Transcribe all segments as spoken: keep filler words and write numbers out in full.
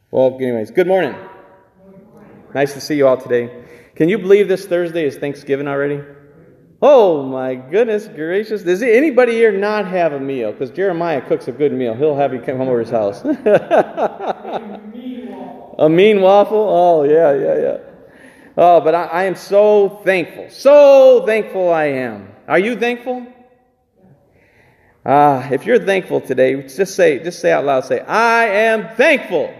Well, anyways, good morning. Nice to see you all today. Can you believe this Thursday is Thanksgiving already? Oh my goodness gracious. Does anybody here not have a meal? Because Jeremiah cooks a good meal. He'll have you come over his house. A mean waffle? Oh, yeah, yeah, yeah. Oh, but I, I am so thankful. So thankful I am. Are you thankful? Ah, uh, if you're thankful today, just say, just say out loud, say, I am thankful.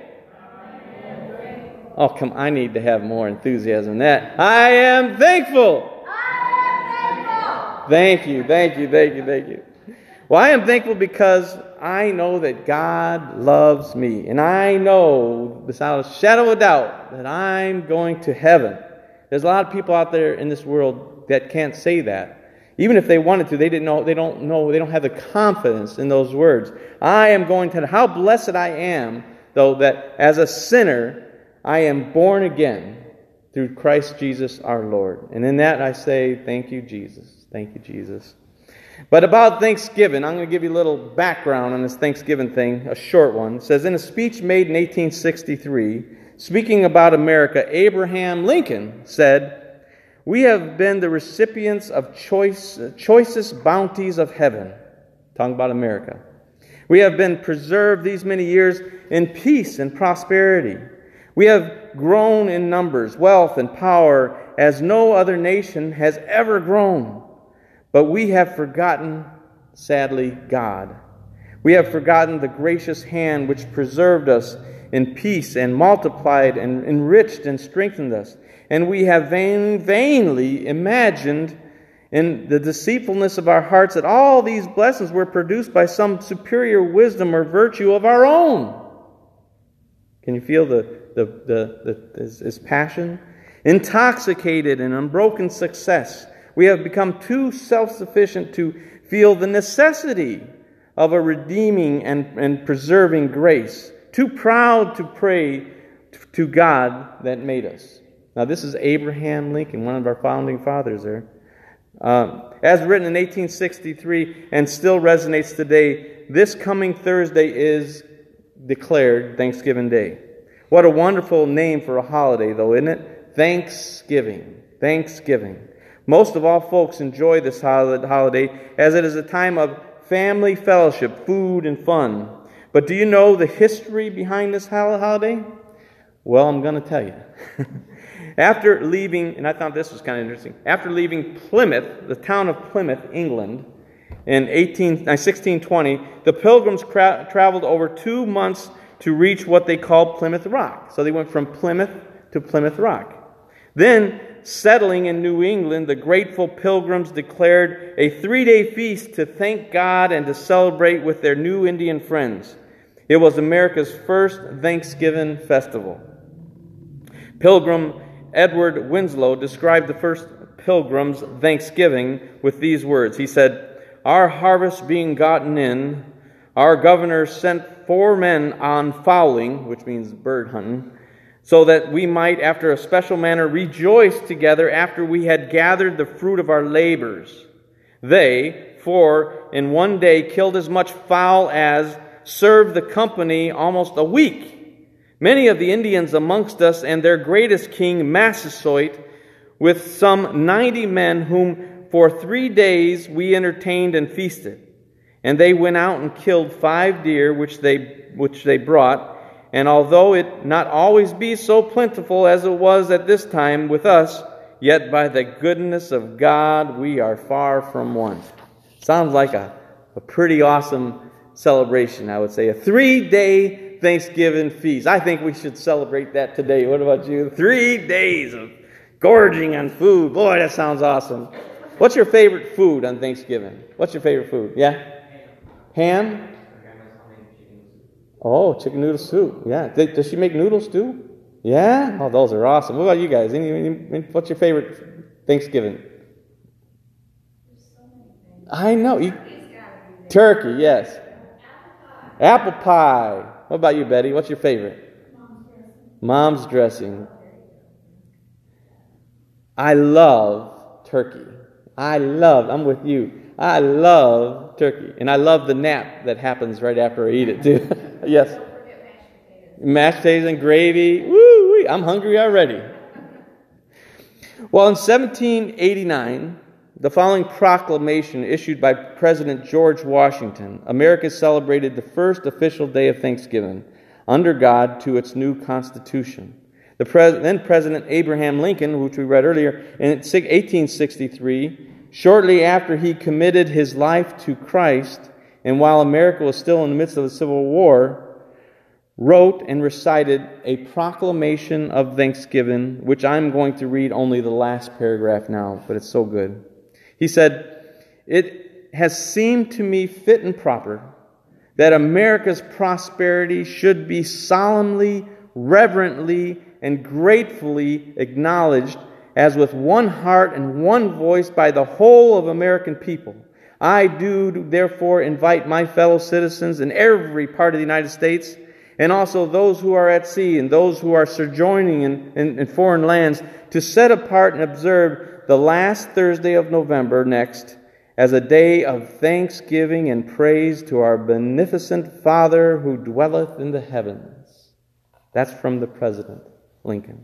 Oh, come, I need to have more enthusiasm than that. I am thankful. I am thankful. Thank you, thank you, thank you, thank you. Well, I am thankful because I know that God loves me. And I know, without a shadow of a doubt, that I'm going to heaven. There's a lot of people out there in this world that can't say that. Even if they wanted to, they didn't know, they don't know, they don't have the confidence in those words. I am going to, how blessed I am, though, that as a sinner, I am born again through Christ Jesus our Lord. And in that I say, thank you, Jesus. Thank you, Jesus. But about Thanksgiving, I'm going to give you a little background on this Thanksgiving thing, a short one. It says, in a speech made in eighteen sixty-three, speaking about America, Abraham Lincoln said, we have been the recipients of choice, choicest bounties of heaven. Talking about America. We have been preserved these many years in peace and prosperity. We have grown in numbers, wealth, and power as no other nation has ever grown. But we have forgotten, sadly, God. We have forgotten the gracious hand which preserved us in peace and multiplied and enriched and strengthened us. And we have vain, vainly imagined in the deceitfulness of our hearts that all these blessings were produced by some superior wisdom or virtue of our own. Can you feel the, the, the, the his, his passion? Intoxicated in unbroken success, we have become too self-sufficient to feel the necessity of a redeeming and, and preserving grace. Too proud to pray to God that made us. Now this is Abraham Lincoln, one of our founding fathers there. Um, as written in eighteen sixty-three and still resonates today, this coming Thursday is declared Thanksgiving Day. What a wonderful name for a holiday, though, isn't it? Thanksgiving. Thanksgiving. Most of all folks enjoy this holiday as it is a time of family fellowship, food, and fun. But do you know the history behind this holiday? Well, I'm going to tell you. After leaving, and I thought this was kind of interesting, after leaving Plymouth, the town of Plymouth, England, in sixteen twenty, the Pilgrims cra- traveled over two months to reach what they called Plymouth Rock. So they went from Plymouth to Plymouth Rock. Then, settling in New England, the grateful Pilgrims declared a three-day feast to thank God and to celebrate with their new Indian friends. It was America's first Thanksgiving festival. Pilgrim Edward Winslow described the first Pilgrims' Thanksgiving with these words. He said, our harvest being gotten in, our governor sent four men on fowling, which means bird hunting, so that we might, after a special manner, rejoice together after we had gathered the fruit of our labors. They, four, in one day killed as much fowl as served the company almost a week. Many of the Indians amongst us and their greatest king, Massasoit, with some ninety men whom for three days we entertained and feasted. And they went out and killed five deer which they which they brought. And although it not always be so plentiful as it was at this time with us, yet by the goodness of God we are far from want. Sounds like a, a pretty awesome celebration, I would say. A three-day Thanksgiving feast. I think we should celebrate that today. What about you? Three days of gorging on food. Boy, that sounds awesome. What's your favorite food on Thanksgiving? What's your favorite food? Yeah? Ham? Oh, chicken noodle soup. Yeah. Does she make noodles too? Yeah? Oh, those are awesome. What about you guys? Any, any, what's your favorite Thanksgiving? I know. You, turkey, yes. Apple pie. What about you, Betty? What's your favorite? Mom's dressing. I love turkey. I love, I'm with you. I love turkey. And I love the nap that happens right after I eat it, too. Yes. Mashed potatoes and gravy. Woo! I'm hungry already. Well, in seventeen eighty-nine, the following proclamation issued by President George Washington, America celebrated the first official day of Thanksgiving under God to its new Constitution. The pres- then President Abraham Lincoln, which we read earlier, in eighteen sixty-three, shortly after he committed his life to Christ, and while America was still in the midst of the Civil War, wrote and recited a proclamation of thanksgiving, which I'm going to read only the last paragraph now, but it's so good. He said, "It has seemed to me fit and proper that America's prosperity should be solemnly, reverently, and gratefully acknowledged as with one heart and one voice by the whole of American people. I do therefore invite my fellow citizens in every part of the United States, and also those who are at sea and those who are sojourning in, in, in foreign lands, to set apart and observe the last Thursday of November next as a day of thanksgiving and praise to our beneficent Father who dwelleth in the heavens." That's from the President Lincoln.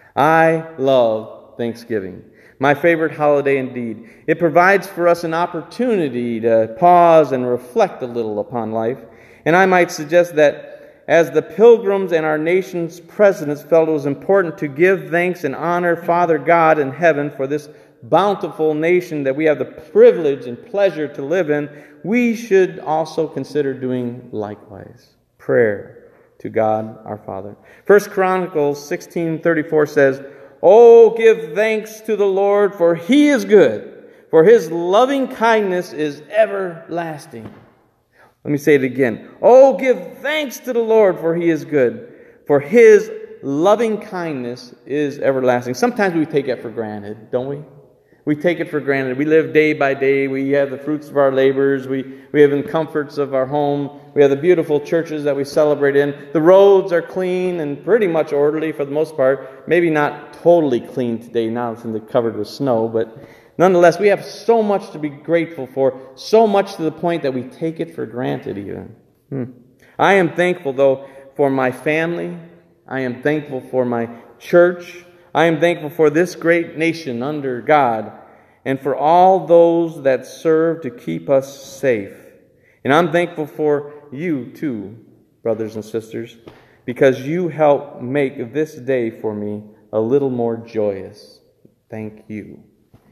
I love Thanksgiving. My favorite holiday indeed. It provides for us an opportunity to pause and reflect a little upon life. And I might suggest that as the pilgrims and our nation's presidents felt it was important to give thanks and honor Father God in heaven for this bountiful nation that we have the privilege and pleasure to live in, we should also consider doing likewise. Prayer to God our Father. First Chronicles sixteen thirty-four says, "Oh, give thanks to the Lord, for He is good, for His loving kindness is everlasting." Let me say it again. "Oh, give thanks to the Lord, for He is good, for His loving kindness is everlasting." Sometimes we take it for granted, don't we? We take it for granted. We live day by day. We have the fruits of our labors. We, we have the comforts of our home. We have the beautiful churches that we celebrate in. The roads are clean and pretty much orderly for the most part. Maybe not totally clean today now since they're covered with snow, but nonetheless, we have so much to be grateful for, so much to the point that we take it for granted even. Hmm. I am thankful, though, for my family. I am thankful for my church. I am thankful for this great nation under God and for all those that serve to keep us safe. And I'm thankful for you too, brothers and sisters, because you help make this day for me a little more joyous. Thank you.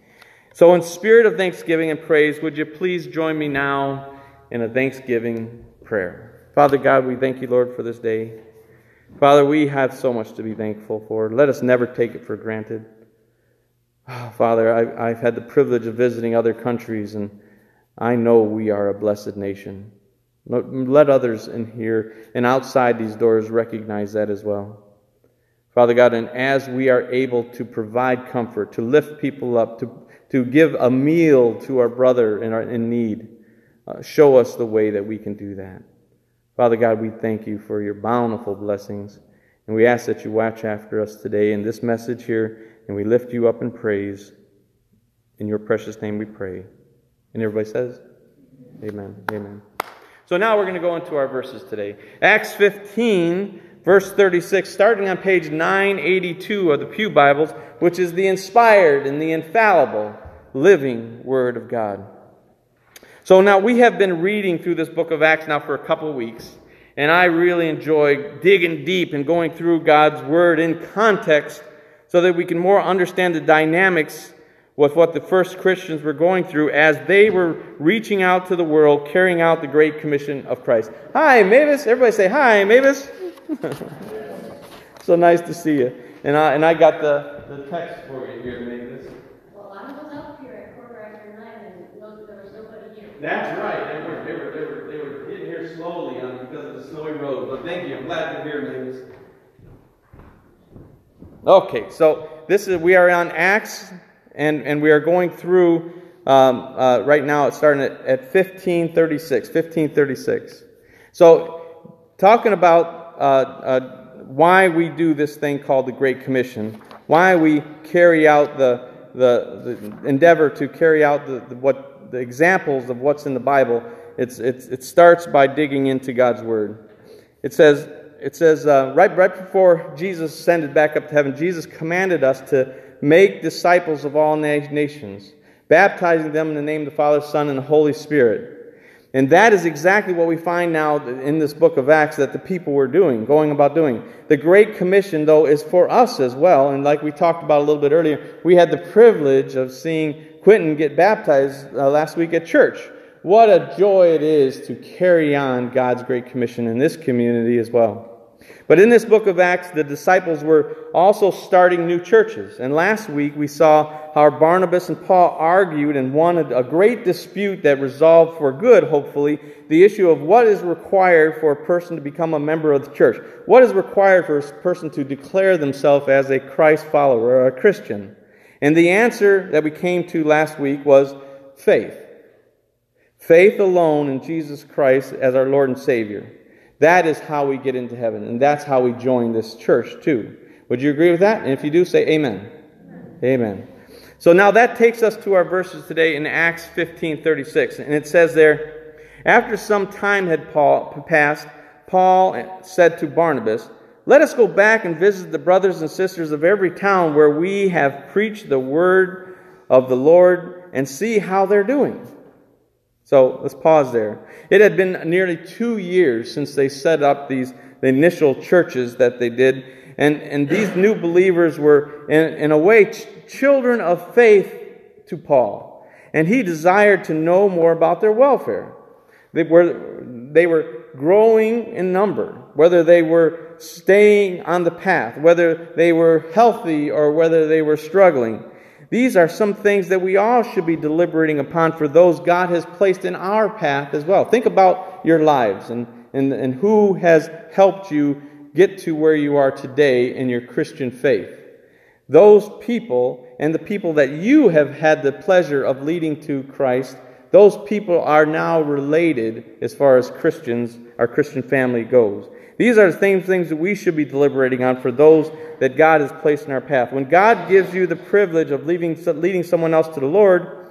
So in spirit of thanksgiving and praise, would you please join me now in a thanksgiving prayer. Father God, we thank you, Lord, for this day. Father, we have so much to be thankful for. Let us never take it for granted. Oh, Father, I, I've had the privilege of visiting other countries, and I know we are a blessed nation. Let, let others in here and outside these doors recognize that as well. Father God, and as we are able to provide comfort, to lift people up, to, to give a meal to our brother in, our, in need, uh, show us the way that we can do that. Father God, we thank you for your bountiful blessings, and we ask that you watch after us today in this message here, and we lift you up in praise. In your precious name we pray. And everybody says, amen, amen. So now we're going to go into our verses today. Acts fifteen, verse thirty-six, starting on page nine eighty-two of the Pew Bibles, which is the inspired and the infallible living Word of God. So now we have been reading through this book of Acts now for a couple of weeks, and I really enjoy digging deep and going through God's Word in context so that we can more understand the dynamics with what the first Christians were going through as they were reaching out to the world, carrying out the Great Commission of Christ. Hi, Mavis. Everybody say hi, Mavis. So nice to see you. And I, and I got the, the text for you here, Mavis. Well, I was up here at quarter after nine and looked, there was nobody here. That's right. They were, they were, they were, they were getting here slowly on, because of the snowy road. But thank you. I'm glad you're here, Mavis. Okay, so this is we are on Acts, and, and we are going through um, uh, right now. It's starting at, at fifteen thirty-six. fifteen thirty-six. So, talking about uh, uh, why we do this thing called the Great Commission, why we carry out the the, the endeavor to carry out the, the what the examples of what's in the Bible. It's, it's it starts by digging into God's Word. It says it says, uh, right, right before Jesus ascended back up to heaven, Jesus commanded us to make disciples of all na- nations, baptizing them in the name of the Father, Son, and the Holy Spirit. And that is exactly what we find now in this book of Acts that the people were doing, going about doing. The Great Commission, though, is for us as well. And like we talked about a little bit earlier, we had the privilege of seeing Quentin get baptized uh, last week at church. What a joy it is to carry on God's Great Commission in this community as well. But in this book of Acts, the disciples were also starting new churches. And last week we saw how Barnabas and Paul argued and won a great dispute that resolved for good, hopefully, the issue of what is required for a person to become a member of the church. What is required for a person to declare themselves as a Christ follower or a Christian? And the answer that we came to last week was faith. Faith alone in Jesus Christ as our Lord and Savior. That is how we get into heaven, and that's how we join this church too. Would you agree with that? And if you do, say amen. Amen. Amen. So now that takes us to our verses today in Acts fifteen thirty-six. And it says there, after some time had Paul passed, Paul said to Barnabas, "Let us go back and visit the brothers and sisters of every town where we have preached the word of the Lord and see how they're doing." So let's pause there. It had been nearly two years since they set up these the initial churches that they did. And, and these new believers were, in, in a way, ch- children of faith to Paul. And he desired to know more about their welfare. They were, they were growing in number, whether they were staying on the path, whether they were healthy or whether they were struggling. These are some things that we all should be deliberating upon for those God has placed in our path as well. Think about your lives and, and, and who has helped you get to where you are today in your Christian faith. Those people and the people that you have had the pleasure of leading to Christ, those people are now related as far as Christians, our Christian family goes. These are the same things that we should be deliberating on for those that God has placed in our path. When God gives you the privilege of leading, leading someone else to the Lord,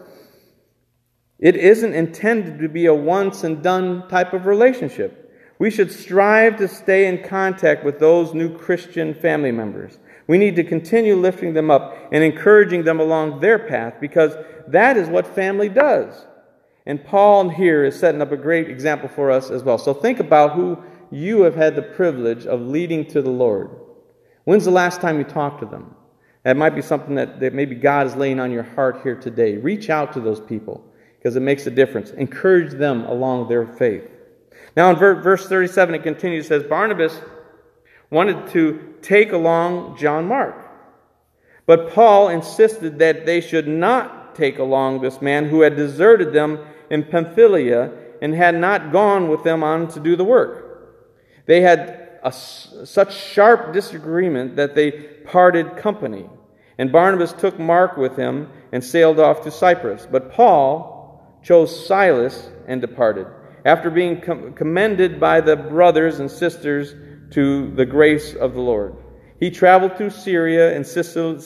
it isn't intended to be a once and done type of relationship. We should strive to stay in contact with those new Christian family members. We need to continue lifting them up and encouraging them along their path, because that is what family does. And Paul here is setting up a great example for us as well. So think about who you have had the privilege of leading to the Lord. When's the last time you talked to them? That might be something that, that maybe God is laying on your heart here today. Reach out to those people, because it makes a difference. Encourage them along their faith. Now in verse thirty-seven it continues, it says, Barnabas wanted to take along John Mark, but Paul insisted that they should not take along this man who had deserted them in Pamphylia and had not gone with them on to do the work. They had a, such sharp disagreement that they parted company. And Barnabas took Mark with him and sailed off to Cyprus. But Paul chose Silas and departed, after being com- commended by the brothers and sisters to the grace of the Lord. He traveled through Syria and Cilicia,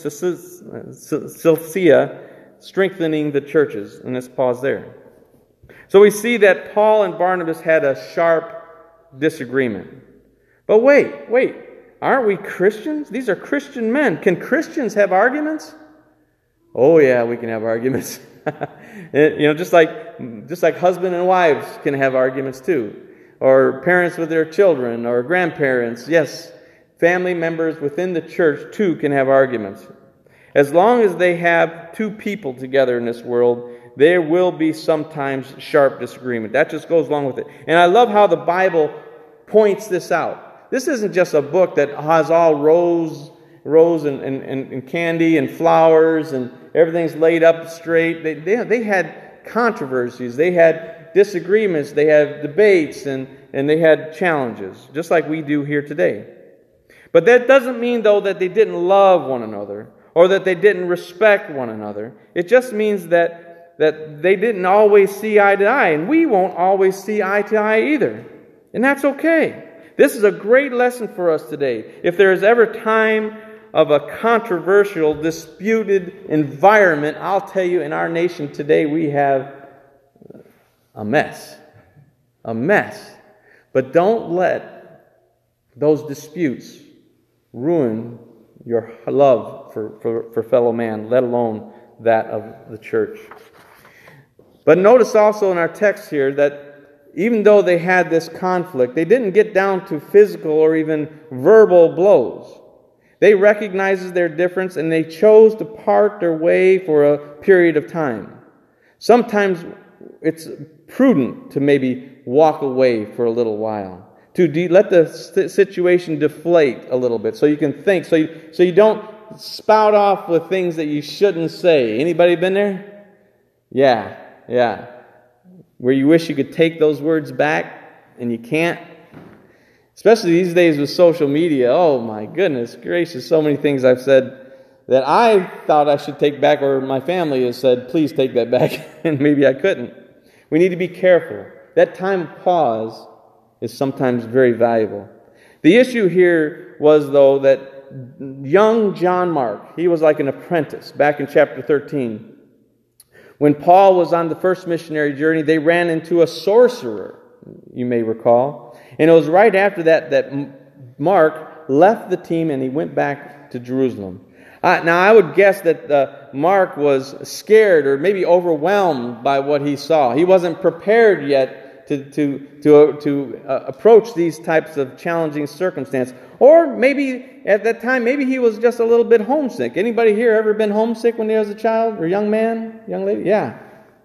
strengthening the churches. And let's pause there. So we see that Paul and Barnabas had a sharp disagreement. But wait, wait, aren't we Christians? These are Christian men. Can Christians have arguments? Oh yeah, we can have arguments. You know, just like just like husband and wives can have arguments too. Or parents with their children, or grandparents. Yes, family members within the church too can have arguments. As long as they have two people together in this world, there will be sometimes sharp disagreement. That just goes along with it. And I love how the Bible points this out. This isn't just a book that has all rose, rose and, and, and candy and flowers and everything's laid up straight. They, they, they had controversies. They had disagreements. They had debates and, and they had challenges, just like we do here today. But that doesn't mean, though, that they didn't love one another or that they didn't respect one another. It just means that that they didn't always see eye to eye, and we won't always see eye to eye either. And that's okay. This is a great lesson for us today. If there is ever time of a controversial, disputed environment, I'll tell you, in our nation today we have a mess. A mess. But don't let those disputes ruin your love for, for, for fellow man, let alone that of the church. But notice also in our text here that even though they had this conflict, they didn't get down to physical or even verbal blows. They recognized their difference and they chose to part their way for a period of time. Sometimes it's prudent to maybe walk away for a little while, to de- let the situation deflate a little bit so you can think, so you, so you don't spout off with things that you shouldn't say. Anybody been there? Yeah, yeah. Where you wish you could take those words back and you can't. Especially these days with social media. Oh my goodness gracious, so many things I've said that I thought I should take back, or my family has said, please take that back, and maybe I couldn't. We need to be careful. That time of pause is sometimes very valuable. The issue here was, though, that young John Mark, he was like an apprentice back in chapter thirteen. When Paul was on the first missionary journey, they ran into a sorcerer, you may recall. And it was right after that that Mark left the team and he went back to Jerusalem. Uh, now, I would guess that uh, Mark was scared or maybe overwhelmed by what he saw. He wasn't prepared yet to to to uh, to uh, approach these types of challenging circumstances. Or maybe at that time, maybe he was just a little bit homesick. Anybody here ever been homesick when they was a child or young man, young lady? Yeah.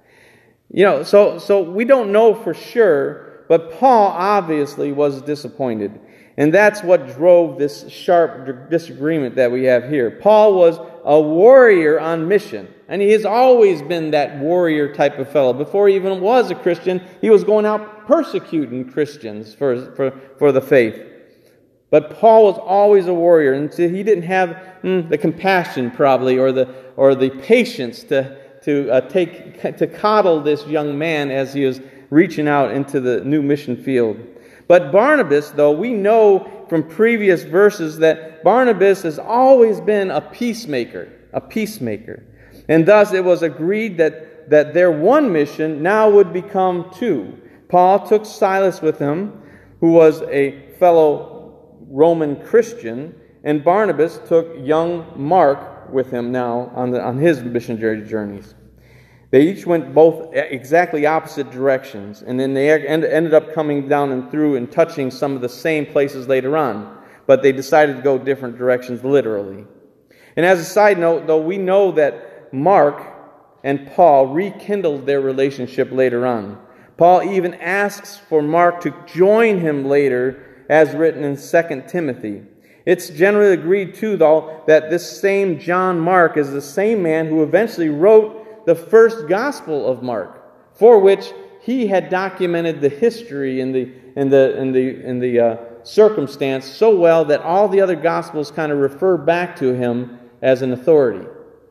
You know, so so we don't know for sure. But Paul obviously was disappointed. And that's what drove this sharp disagreement that we have here. Paul was a warrior on mission. And he has always been that warrior type of fellow. Before he even was a Christian, he was going out persecuting Christians for, for, for the faith. But Paul was always a warrior. And so he didn't have mm, the compassion probably or the or the patience to, to uh, take to coddle this young man as he was reaching out into the new mission field. But Barnabas, though, we know from previous verses that Barnabas has always been a peacemaker, a peacemaker. And thus it was agreed that, that their one mission now would become two. Paul took Silas with him, who was a fellow Roman Christian, and Barnabas took young Mark with him now on, the, on his missionary journeys. They each went both exactly opposite directions, and then they ended up coming down and through and touching some of the same places later on, but they decided to go different directions literally. And as a side note, though, we know that Mark and Paul rekindled their relationship later on. Paul even asks for Mark to join him later, as written in Second Timothy. It's generally agreed, too, though, that this same John Mark is the same man who eventually wrote the first Gospel of Mark, for which he had documented the history and the and the and the and the uh, circumstance so well that all the other Gospels kind of refer back to him as an authority.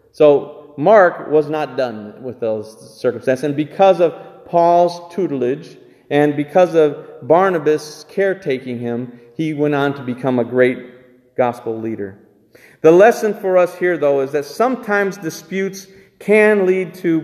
So Mark was not done with those circumstances, and because of Paul's tutelage and because of Barnabas caretaking him, he went on to become a great gospel leader. The lesson for us here, though, is that sometimes disputes can lead to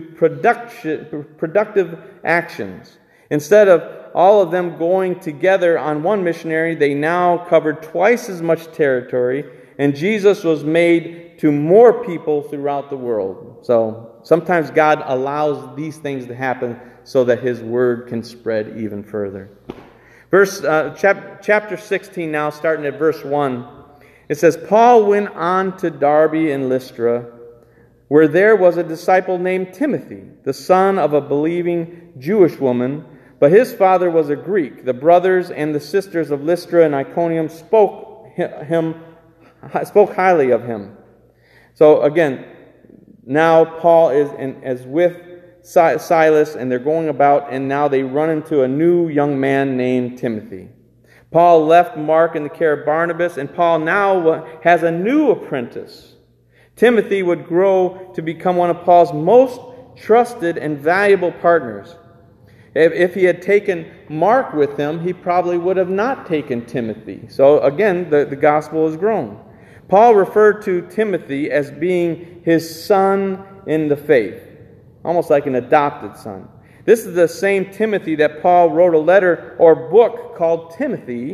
productive actions. Instead of all of them going together on one missionary, they now covered twice as much territory, and Jesus was made to more people throughout the world. So sometimes God allows these things to happen so that His word can spread even further. Verse uh, chap- chapter sixteen now, starting at verse one, it says, Paul went on to Derbe and Lystra, where there was a disciple named Timothy, the son of a believing Jewish woman, but his father was a Greek. The brothers and the sisters of Lystra and Iconium spoke him, spoke highly of him. So again, now Paul is, in, is with Silas, and they're going about, and now they run into a new young man named Timothy. Paul left Mark in the care of Barnabas, and Paul now has a new apprentice. Timothy would grow to become one of Paul's most trusted and valuable partners. If, if he had taken Mark with him, he probably would have not taken Timothy. So again, the, the gospel has grown. Paul referred to Timothy as being his son in the faith, almost like an adopted son. This is the same Timothy that Paul wrote a letter or book called Timothy,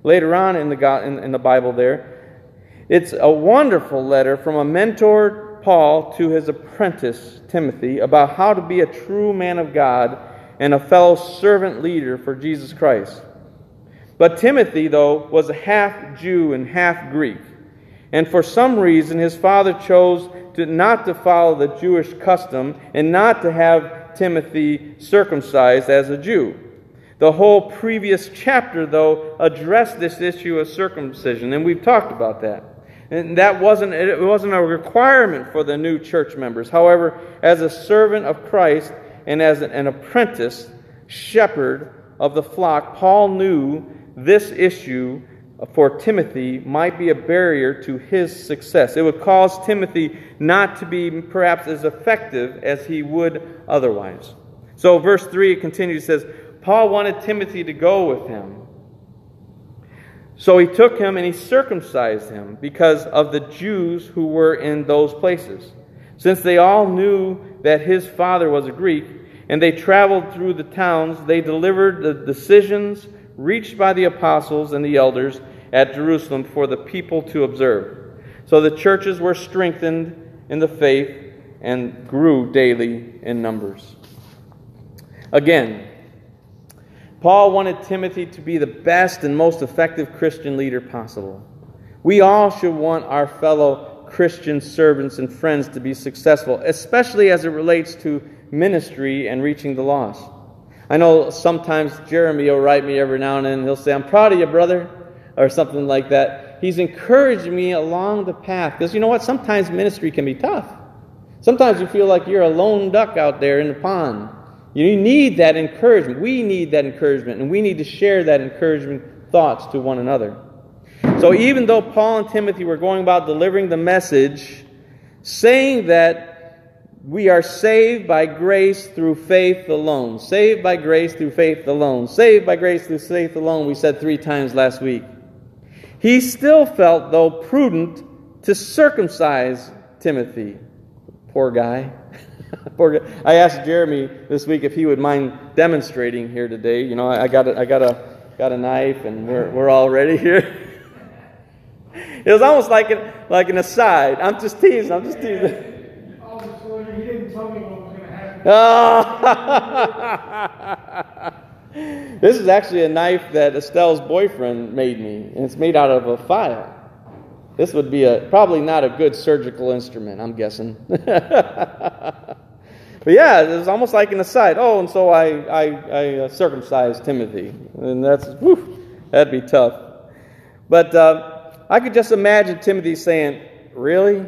later on in the, go- in, in the Bible there. It's a wonderful letter from a mentor, Paul, to his apprentice, Timothy, about how to be a true man of God and a fellow servant leader for Jesus Christ. But Timothy, though, was a half Jew and half Greek. And for some reason, his father chose to not to follow the Jewish custom and not to have Timothy circumcised as a Jew. The whole previous chapter, though, addressed this issue of circumcision, and we've talked about that. And that wasn't, it wasn't a requirement for the new church members. However, as a servant of Christ and as an apprentice, shepherd of the flock, Paul knew this issue for Timothy might be a barrier to his success. It would cause Timothy not to be perhaps as effective as he would otherwise. So verse three, it continues, it says, Paul wanted Timothy to go with him. So he took him and he circumcised him because of the Jews who were in those places. Since they all knew that his father was a Greek, and they traveled through the towns, they delivered the decisions reached by the apostles and the elders at Jerusalem for the people to observe. So the churches were strengthened in the faith and grew daily in numbers. Again, Paul wanted Timothy to be the best and most effective Christian leader possible. We all should want our fellow Christian servants and friends to be successful, especially as it relates to ministry and reaching the lost. I know sometimes Jeremy will write me every now and then, and he'll say, I'm proud of you, brother, or something like that. He's encouraging me along the path, because you know what? Sometimes ministry can be tough. Sometimes you feel like you're a lone duck out there in the pond. You need that encouragement. We need that encouragement, and we need to share that encouragement thoughts to one another. So even though Paul and Timothy were going about delivering the message, saying that we are saved by grace through faith alone, saved by grace through faith alone, saved by grace through faith alone, we said three times last week, he still felt, though, prudent to circumcise Timothy. Poor guy. Poor guy. I asked Jeremy this week if he would mind demonstrating here today. You know, I got a, I got a got a knife, and we're we're all ready here. It was almost like an like an aside. I'm just teasing. I'm just teasing. Oh, so he didn't tell me what was going to happen. Oh. This is actually a knife that Estelle's boyfriend made me, and it's made out of a file. This would be a probably not a good surgical instrument, I'm guessing. But yeah, it was almost like an aside. Oh, and so I I, I uh, circumcised Timothy, and that's whew, that'd be tough. But uh, I could just imagine Timothy saying, "Really,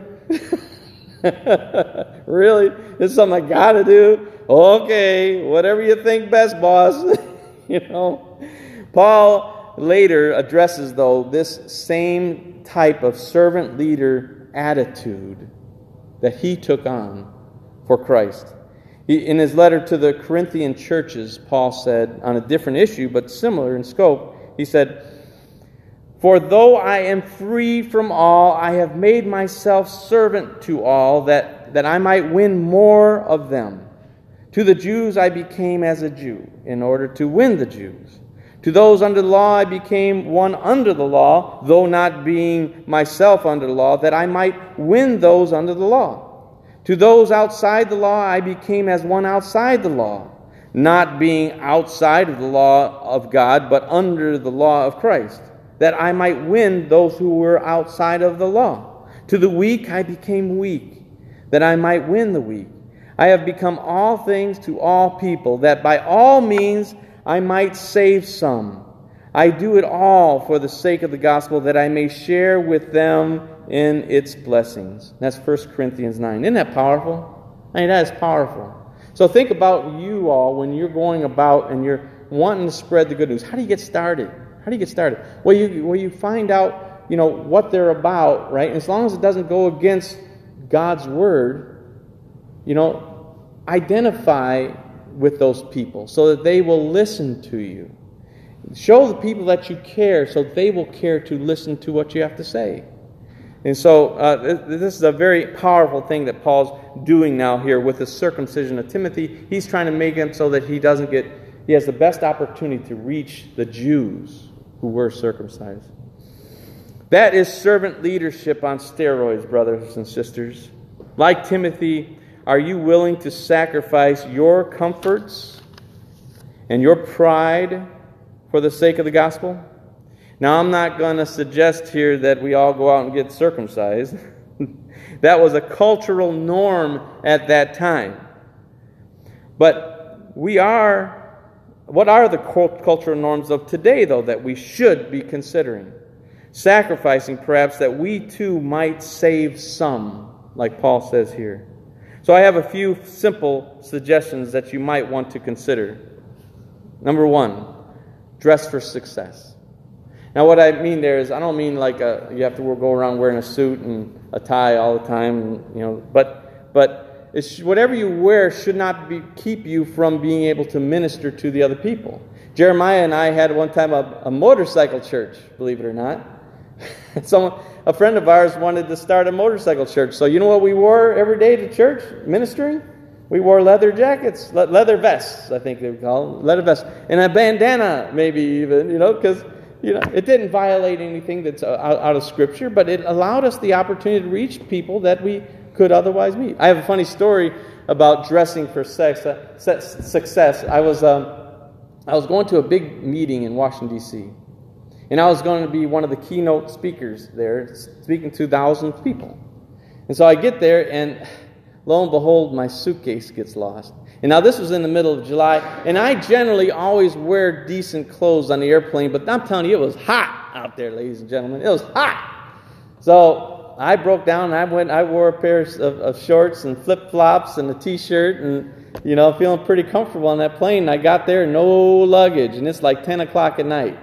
really, this is something I got to do? Okay, whatever you think best, boss." You know, Paul later addresses, though, this same type of servant leader attitude that he took on for Christ. He, in his letter to the Corinthian churches, Paul said, on a different issue but similar in scope, he said, "For though I am free from all, I have made myself servant to all, that, that I might win more of them. To the Jews I became as a Jew, in order to win the Jews. To those under the law I became one under the law, though not being myself under the law, that I might win those under the law. To those outside the law I became as one outside the law, not being outside of the law of God, but under the law of Christ, that I might win those who were outside of the law. To the weak I became weak, that I might win the weak. I have become all things to all people, that by all means I might save some. I do it all for the sake of the gospel, that I may share with them in its blessings." That's First Corinthians nine. Isn't that powerful? I mean, that is powerful. So think about you all when you're going about and you're wanting to spread the good news. How do you get started? How do you get started? Well, you well you find out, you know, what they're about, right? And as long as it doesn't go against God's word, you know, identify with those people so that they will listen to you. Show the people that you care so they will care to listen to what you have to say. And so uh, this is a very powerful thing that Paul's doing now here with the circumcision of Timothy. He's trying to make him so that he doesn't get, he has the best opportunity to reach the Jews who were circumcised. That is servant leadership on steroids, brothers and sisters. Like Timothy, are you willing to sacrifice your comforts and your pride for the sake of the gospel? Now, I'm not going to suggest here that we all go out and get circumcised. That was a cultural norm at that time. But we are, what are the cultural norms of today, though, that we should be considering? Sacrificing, perhaps, that we too might save some, like Paul says here. So I have a few simple suggestions that you might want to consider. Number one, dress for success. Now, what I mean there is, I don't mean like a, you have to go around wearing a suit and a tie all the time, you know. But but it's, whatever you wear should not be, keep you from being able to minister to the other people. Jeremiah and I had one time a, a motorcycle church, believe it or not. Someone, a friend of ours wanted to start a motorcycle church. So you know what we wore every day to church ministering? We wore leather jackets, le- leather vests, I think they would call them, leather vests, and a bandana, maybe even, you know, because. You know, it didn't violate anything that's out, out of Scripture, but it allowed us the opportunity to reach people that we could otherwise meet. I have a funny story about dressing for sex, uh, success. I was um, I was going to a big meeting in Washington, D C, and I was going to be one of the keynote speakers there, speaking to thousands of people. And so I get there, and lo and behold, my suitcase gets lost. And now this was in the middle of July, and I generally always wear decent clothes on the airplane, but I'm telling you, it was hot out there, ladies and gentlemen. It was hot. So I broke down, and I went, I wore a pair of, of shorts and flip-flops and a t-shirt, and, you know, feeling pretty comfortable on that plane. I got there, no luggage, and it's like ten o'clock at night.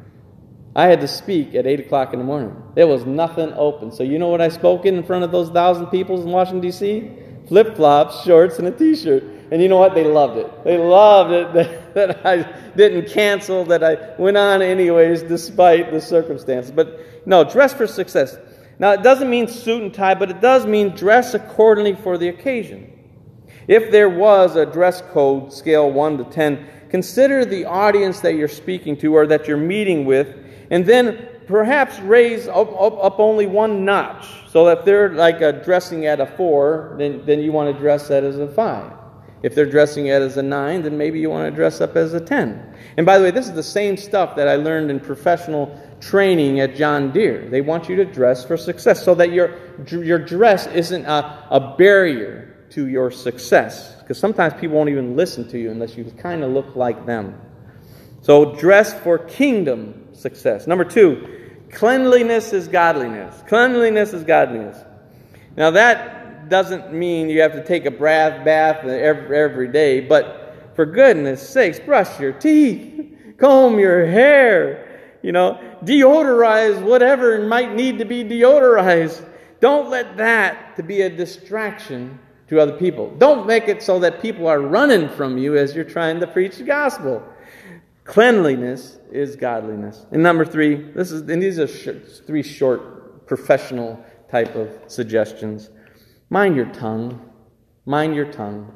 I had to speak at eight o'clock in the morning. There was nothing open. So you know what I spoke in in front of those thousand people in Washington, D C? Flip-flops, shorts, and a t-shirt. And you know what? They loved it. They loved it that, that I didn't cancel, that I went on anyways despite the circumstances. But no, dress for success. Now, it doesn't mean suit and tie, but it does mean dress accordingly for the occasion. If there was a dress code, scale one to ten, consider the audience that you're speaking to or that you're meeting with, and then perhaps raise up, up, up only one notch. So if they're like a dressing at a four, then, then you want to dress that as a five. If they're dressing it as a nine, then maybe you want to dress up as a ten. And by the way, this is the same stuff that I learned in professional training at John Deere. They want you to dress for success so that your, your dress isn't a, a barrier to your success. Because sometimes people won't even listen to you unless you kind of look like them. So dress for kingdom success. Number two, cleanliness is godliness. Cleanliness is godliness. Now that doesn't mean you have to take a bath bath every, every day, but for goodness sakes, brush your teeth, comb your hair, you know, deodorize whatever might need to be deodorized. Don't let that to be a distraction to other people. Don't make it so that people are running from you as you're trying to preach the gospel. Cleanliness is godliness. And number three, this is and these are sh- three short professional type of suggestions. Mind your tongue. Mind your tongue.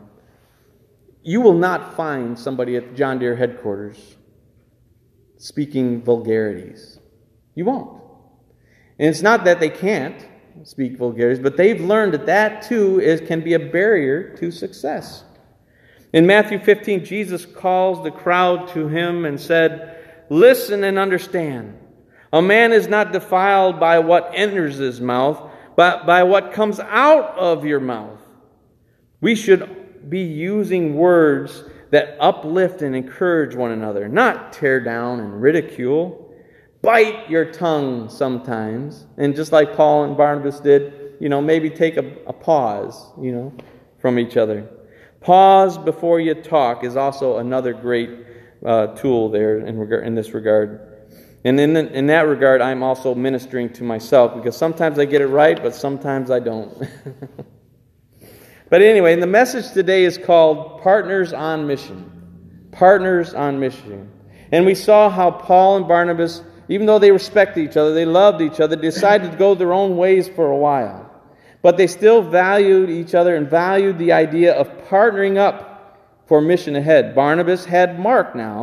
You will not find somebody at John Deere headquarters speaking vulgarities. You won't. And it's not that they can't speak vulgarities, but they've learned that that too is, can be a barrier to success. In Matthew fifteen, Jesus calls the crowd to him and said, "Listen and understand. A man is not defiled by what enters his mouth, but by what comes out of your mouth." We should be using words that uplift and encourage one another, not tear down and ridicule. Bite your tongue sometimes. And just like Paul and Barnabas did, you know, maybe take a, a pause, you know, from each other. Pause before you talk is also another great uh, tool there in, regard, in this regard. And in, the, in that regard, I'm also ministering to myself because sometimes I get it right, but sometimes I don't. But anyway, the message today is called Partners on Mission. Partners on Mission. And we saw how Paul and Barnabas, even though they respected each other, they loved each other, decided to go their own ways for a while. But they still valued each other and valued the idea of partnering up for mission ahead. Barnabas had Mark now,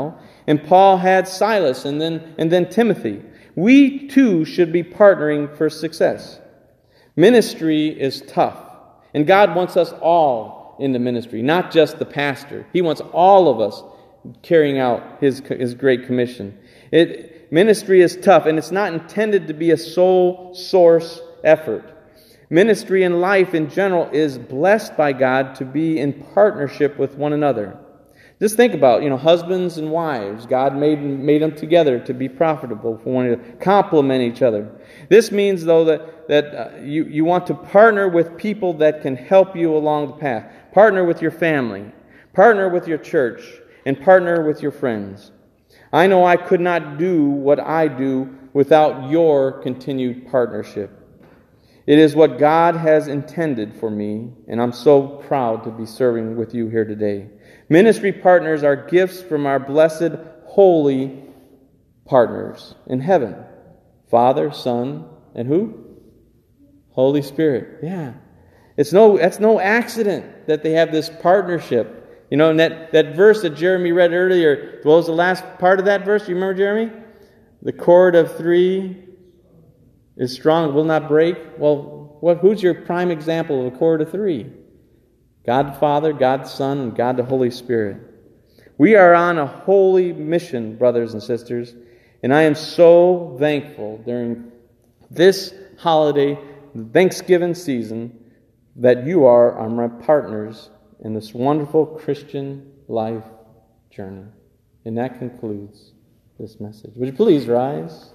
And Paul had Silas and then, and then Timothy. We too should be partnering for success. Ministry is tough. And God wants us all in the ministry, not just the pastor. He wants all of us carrying out His, His great commission. It, ministry is tough, and it's not intended to be a sole source effort. Ministry and life in general is blessed by God to be in partnership with one another. Just think about, you know, husbands and wives. God made, made them together to be profitable for one another, complement each other. This means, though, that, that uh, you, you want to partner with people that can help you along the path. Partner with your family. Partner with your church. And partner with your friends. I know I could not do what I do without your continued partnership. It is what God has intended for me, and I'm so proud to be serving with you here today. Ministry partners are gifts from our blessed, holy partners in heaven. Father, Son, and who? Holy Spirit. Yeah. It's no, that's no accident that they have this partnership. You know, and that, that verse that Jeremy read earlier, what was the last part of that verse? You remember, Jeremy? The cord of three is strong, will not break. Well, what? Who's your prime example of a cord of three? God the Father, God the Son, and God the Holy Spirit. We are on a holy mission, brothers and sisters, and I am so thankful during this holiday, Thanksgiving season, that you are my partners in this wonderful Christian life journey. And that concludes this message. Would you please rise?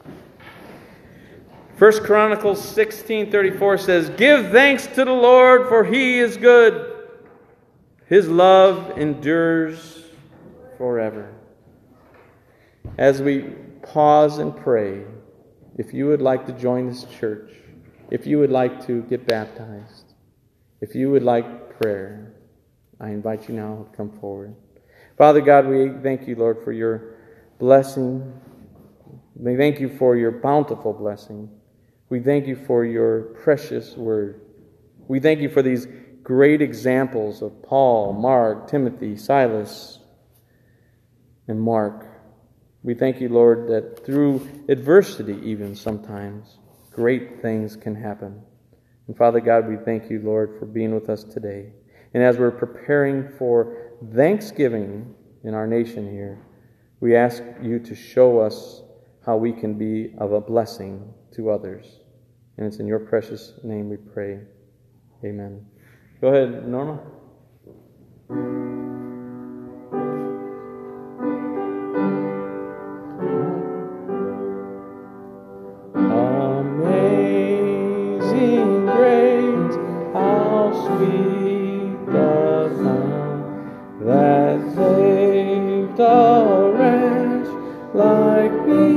First Chronicles sixteen thirty-four says, "Give thanks to the Lord, for He is good. His love endures forever." As we pause and pray, if you would like to join this church, if you would like to get baptized, if you would like prayer, I invite you now to come forward. Father God, we thank you, Lord, for your blessing. We thank you for your bountiful blessing. We thank you for your precious word. We thank you for these great examples of Paul, Mark, Timothy, Silas, and Mark. We thank you, Lord, that through adversity even sometimes, great things can happen. And Father God, we thank you, Lord, for being with us today. And as we're preparing for Thanksgiving in our nation here, we ask you to show us how we can be of a blessing to others. And it's in your precious name we pray. Amen. Go ahead, Norma. Amazing grace, how sweet the sound that saved a wretch like me.